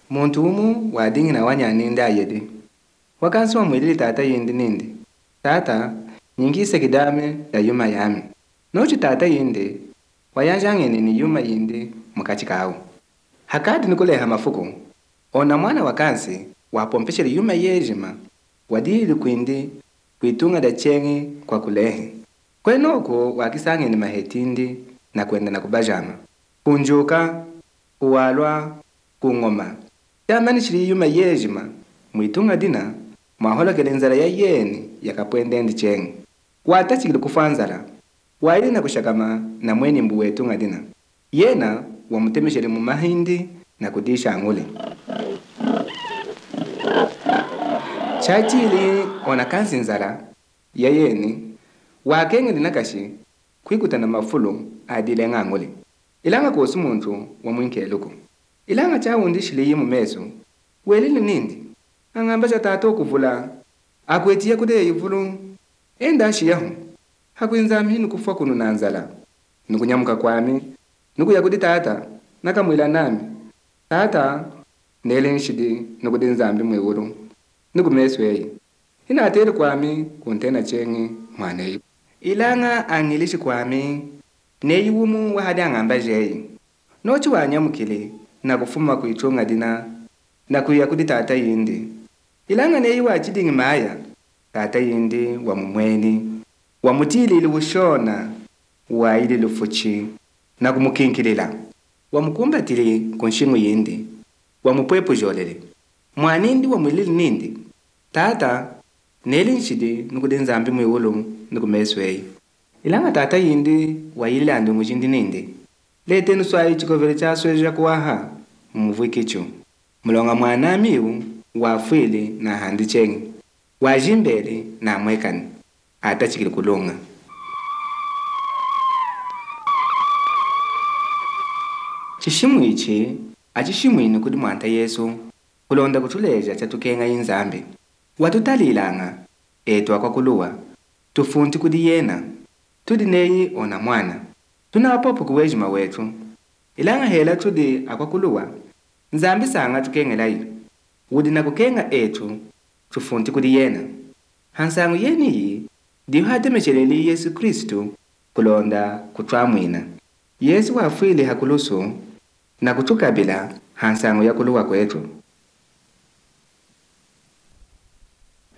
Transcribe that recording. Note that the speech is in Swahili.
Muntu umu wadingi na wanyaninde ayede. Wakansi wa mwilili tata yindi nindi. Tata, nyingise kidame ya yuma yami. Nochi tata yindi, wayanjangeni ni yuma yindi mukachikawu. Hakadi nikuleha mafuku. Ona mwana wakansi, wapompeshele yuma yejima. Wadili kuindi, kuitunga da chengi kwa kulehe. Kwenoko wakisangeni mahetindi na kwenda na kubajama. Kunjuka, kuwalwa, kungoma. Yamani shiri yuma yejima, muitunga dina, mahola kelenzala ya yeni yakapwendendi chengi. Watachikili kufanzala, waili na kushakama na mweni mbu wetunga dina. Yena wamutemeshele mu mahindi na kudisha angule. Chachili ona kansi nzala ya yeni, wakenge dinakashi kwikuta na mafulu adile ngangule. Ilanga kosu muntu wa mwinkeluko. Ilanga chawundi shili yimu meso, welili nindi. Angamba cha tato kuvula, akwetia kude yivulu, enda shiyahu. Hakuinzami nukufwa kunu nanzala. Nukunyamuka kwami, nukuyakudi tata, nakamwila nami. Tata, nele nshidi nukudi nzambi mwewulu. Nukumesweye. Ina ateli kwami kuntena chengi mwaneyu. Ilanga angilishi kwami, neyiwumu wahadi angamba jeyi. Nochi wanyamukile, na kufuma kuichonga dina, na kuyakudi tata yindi. Ilanga neyi wachidingi maya, tata yindi wa mumweni, wa mutili ili ushona, wa ili lufuchi, na kumukinkilila. Wa mukumbatili kunshimu yindi, wa mupwepu jolele. Mwanindi wa mwilili nindi, tata, neli nshidi nukudi nzambi mwewulu nukumeswei. Ilanga tata yindi wa ili andu mujindi nindi. Lete nuswai chikovele cha sweja kuwaha, mumuvuikichu. Mulonga mwana miu, wafwili na handi chengi. Wajimbele na mwekani. Ata chikili kulunga. Chishimu ichi, achishimu inu kudi mwanta Yesu, kulonda kutuleja chatukenga inzambi. Watutalilanga, etu wakakuluwa, tufunti kudi yena, tudineyi ona mwana. Tuna wapopo kuwejima wetu. Ilanga hela tudi akwakuluwa. Nzambi sanga tukengelayi. Wudi na kukenga etu, tufunti kudi yena. Hansangu yeniyi, diyo hatemecheleli Yesu Kristu, kulonda kutwamwina. Yesu wafwili hakulusu, na kutukabila hansangu ya kuluwa kwetu.